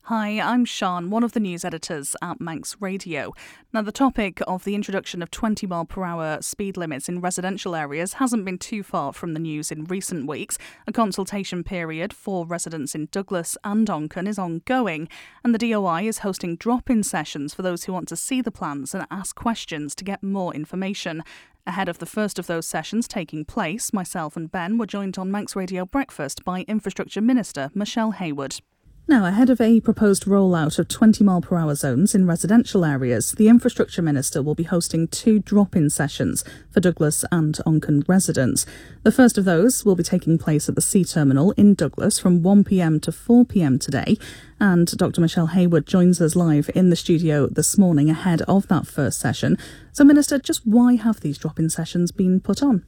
Hi, I'm Sian, one of the news editors at Manx Radio. Now, the topic of the introduction of 20 mile per hour speed limits in residential areas hasn't been too far from the news in recent weeks. A consultation period for residents in Douglas and Onchan is ongoing, and the DOI is hosting drop-in sessions for those who want to see the plans and ask questions to get more information. Ahead of the first of those sessions taking place, myself and Ben were joined on Manx Radio Breakfast by Infrastructure Minister Michelle Heywood. Now, ahead of a proposed rollout of 20 mile per hour zones in residential areas, the Infrastructure Minister will be hosting 2 drop-in sessions for Douglas and Onchan residents. The first of those will be taking place at the Sea Terminal in Douglas from 1pm to 4pm today. And Dr Michelle Heywood joins us live in the studio this morning ahead of that first session. So, Minister, just why have these drop-in sessions been put on?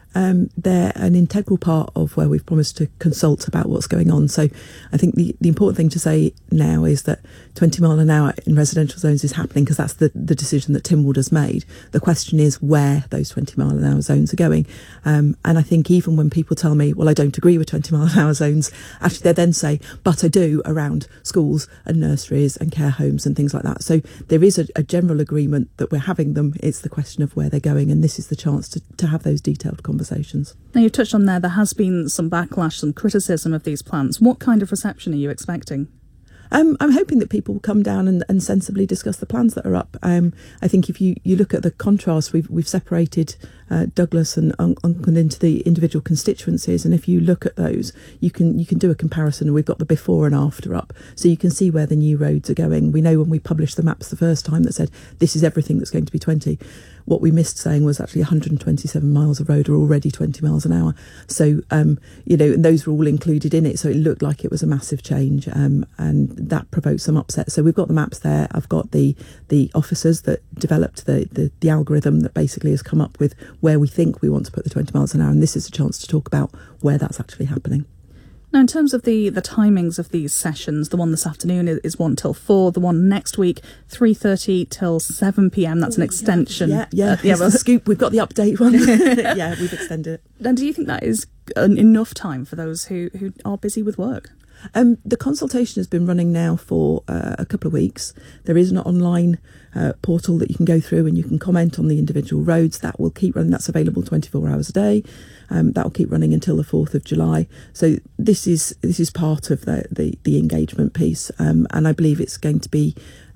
They're an integral part of where we've promised to consult about what's going on. So I think the important thing to say now is that 20 mile an hour in residential zones is happening because that's the decision that Tynwald has made. The question is where those 20 mile an hour zones are going. And I think even when people tell me, well, I don't agree with 20 mile an hour zones, actually they then say, but I do around schools and nurseries and care homes and things like that. So there is a general agreement that we're having them. It's the question of where they're going. And this is the chance to have those detailed conversations. Now, you've touched on there has been some backlash, some criticism of these plans. What kind of reception are you expecting? I'm hoping that people will come down and sensibly discuss the plans that are up. I think if you look at the contrast, we've separated Douglas and Onchan into the individual constituencies, and if you look at those, you can do a comparison. And we've got the before and after up, so you can see where the new roads are going. We know when we published the maps the first time that said this is everything that's going to be 20. What we missed saying was actually 127 miles of road are already 20 miles an hour. So, and those were all included in it. So it looked like it was a massive change, and that provoked some upset. So we've got the maps there. I've got the officers that developed the algorithm that basically has come up with where we think we want to put the 20 miles an hour. And this is a chance to talk about where that's actually happening. Now, in terms of the timings of these sessions, the one this afternoon is 1 till 4. The one next week, 3:30 till 7pm. That's an extension. Yeah. The scoop. We've got the update one. Yeah, we've extended it. And do you think that is enough time for those who are busy with work? The consultation has been running now for a couple of weeks. There is an online portal that you can go through and you can comment on the individual roads. That will keep running. That's available 24 hours a day. That will keep running until the 4th of July. So this is part of the engagement piece, and I believe it's going to be,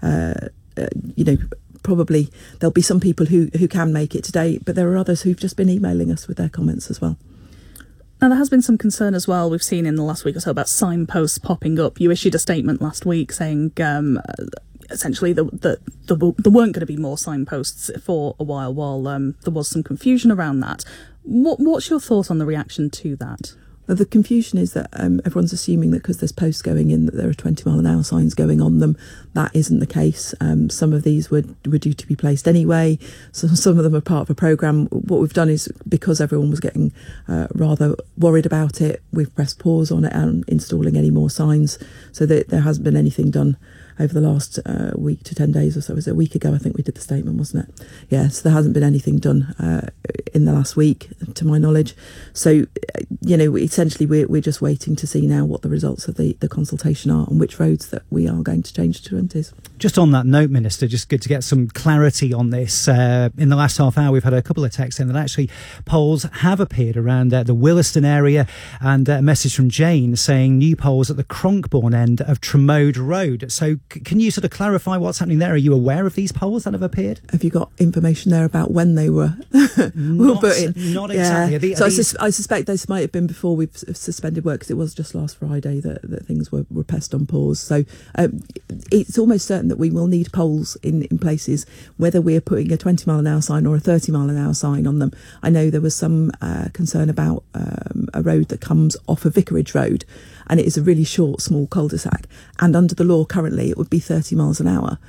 probably there'll be some people who can make it today, but there are others who've just been emailing us with their comments as well. Now, there has been some concern as well, we've seen in the last week or so, about signposts popping up. You issued a statement last week saying essentially that there weren't going to be more signposts for a while there was some confusion around that. What's your thought on the reaction to that? The confusion is that everyone's assuming that because there's posts going in that there are 20 mile an hour signs going on them. That isn't the case. Some of these were due to be placed anyway. So some of them are part of a programme. What we've done is, because everyone was getting rather worried about it, we've pressed pause on it and installing any more signs, so that there hasn't been anything done over the last week to 10 days or so. It was a week ago, I think we did the statement, wasn't it? Yeah, so there hasn't been anything done in the last week, to my knowledge. So, essentially we're just waiting to see now what the results of the consultation are and which roads that we are going to change to 20s. Just on that note, Minister, just good to get some clarity on this. In the last half hour, we've had a couple of texts in that actually poles have appeared around the Williston area, and a message from Jane saying new poles at the Cronkbourne end of Tremode Road. So can you sort of clarify what's happening there? Are you aware of these poles that have appeared? Have you got information there about when they were put in? Not exactly. Yeah. I suspect this might have been before we've suspended work, because it was just last Friday that things were pressed on pause. So it's almost certain that we will need poles in places, whether we're putting a 20 mile an hour sign or a 30 mile an hour sign on them. I know there was some concern about a road that comes off of Vicarage Road, and it is a really short, small cul-de-sac. And under the law currently, it would be 30 miles an hour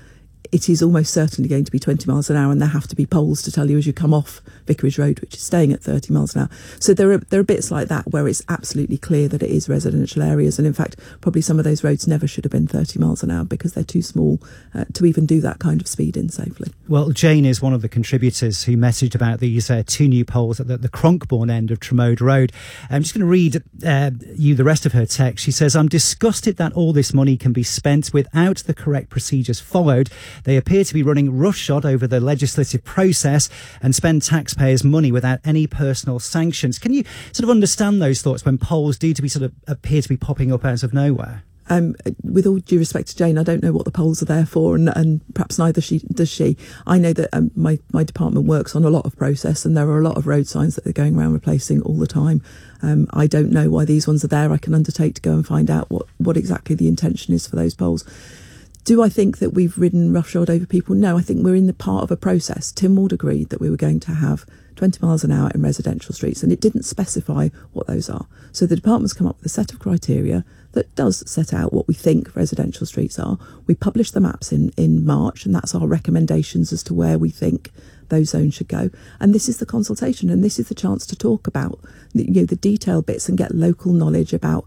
it is almost certainly going to be 20 miles an hour, and there have to be poles to tell you as you come off Vicarage Road, which is staying at 30 miles an hour. So there are bits like that where it's absolutely clear that it is residential areas, and in fact probably some of those roads never should have been 30 miles an hour because they're too small to even do that kind of speed in safely. Well, Jane is one of the contributors who messaged about these two new poles at the Cronkbourne end of Tremode Road. I'm just going to read you the rest of her text. She says, "I'm disgusted that all this money can be spent without the correct procedures followed. They appear to be running roughshod over the legislative process and spend taxpayers' money without any personal sanctions." Can you sort of understand those thoughts when poles do appear to be popping up out of nowhere? With all due respect to Jane, I don't know what the poles are there for, and perhaps neither does she. I know that my department works on a lot of process, and there are a lot of road signs that they're going around replacing all the time. I don't know why these ones are there. I can undertake to go and find out what exactly the intention is for those poles. Do I think that we've ridden roughshod over people? No, I think we're in the part of a process. Tynwald agreed that we were going to have 20 miles an hour in residential streets, and it didn't specify what those are. So the department's come up with a set of criteria that does set out what we think residential streets are. We published the maps in March, and that's our recommendations as to where we think those zones should go. And this is the consultation, and this is the chance to talk about the detailed bits and get local knowledge about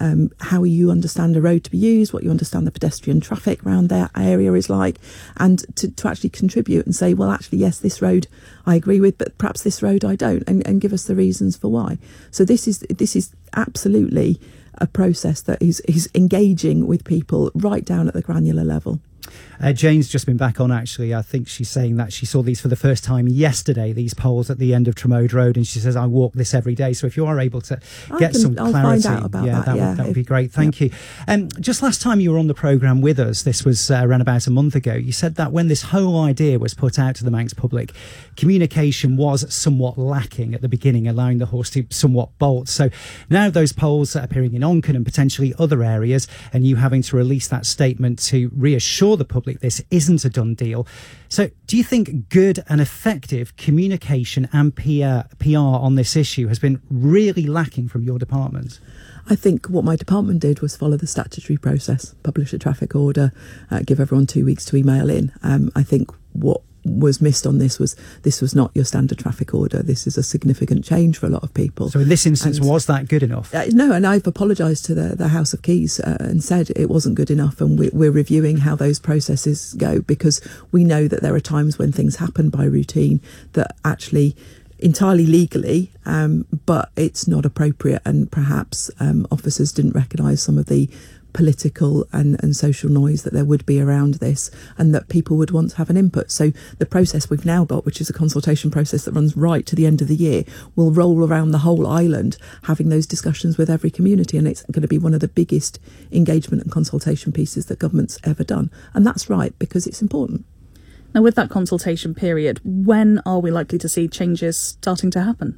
how you understand a road to be used, what you understand the pedestrian traffic around that area is like, and to actually contribute and say, well, actually, yes, this road I agree with, but perhaps this road I don't, and give us the reasons for why. So this is absolutely a process that is engaging with people right down at the granular level. Jane's just been back on, actually. I think she's saying that she saw these for the first time yesterday, these poles at the end of Tremode Road, and she says, I walk this every day. So if you are able to get some clarity, I'll find out about that would be great. Thank you. Just last time you were on the programme with us, this was around about a month ago, you said that when this whole idea was put out to the Manx public, communication was somewhat lacking at the beginning, allowing the horse to somewhat bolt. So now those poles are appearing in Onchan and potentially other areas, and you having to release that statement to reassure the public this isn't a done deal. So do you think good and effective communication and PR on this issue has been really lacking from your department? I think what my department did was follow the statutory process, publish a traffic order, give everyone 2 weeks to email in. I think what was missed on this was not your standard traffic order. This is a significant change for a lot of people. So in this instance, was that good enough? No, and I've apologised to the House of Keys and said it wasn't good enough, and we're reviewing how those processes go, because we know that there are times when things happen by routine that actually entirely legally, but it's not appropriate, and perhaps officers didn't recognise some of the political and social noise that there would be around this, and that people would want to have an input. So the process we've now got, which is a consultation process that runs right to the end of the year, will roll around the whole island, having those discussions with every community, and it's going to be one of the biggest engagement and consultation pieces that government's ever done. And that's right, because it's important. Now, with that consultation period, when are we likely to see changes starting to happen?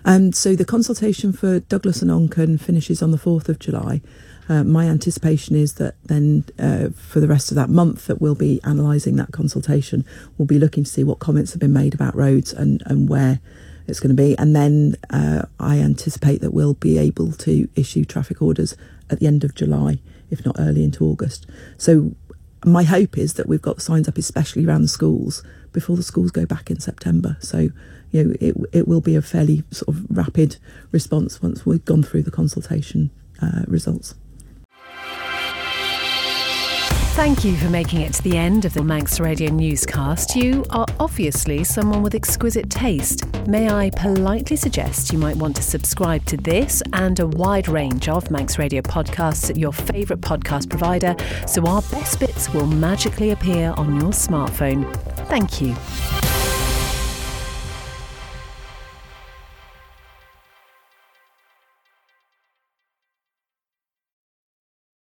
So the consultation for Douglas and Onchan finishes on the 4th of July. My anticipation is that then for the rest of that month that we'll be analysing that consultation. We'll be looking to see what comments have been made about roads and where it's going to be. And then I anticipate that we'll be able to issue traffic orders at the end of July, if not early into August. So my hope is that we've got the signs up, especially around the schools, before the schools go back in September. So, it will be a fairly sort of rapid response once we've gone through the consultation results. Thank you for making it to the end of the Manx Radio newscast. You are obviously someone with exquisite taste. May I politely suggest you might want to subscribe to this and a wide range of Manx Radio podcasts at your favourite podcast provider, so our best bits will magically appear on your smartphone. Thank you.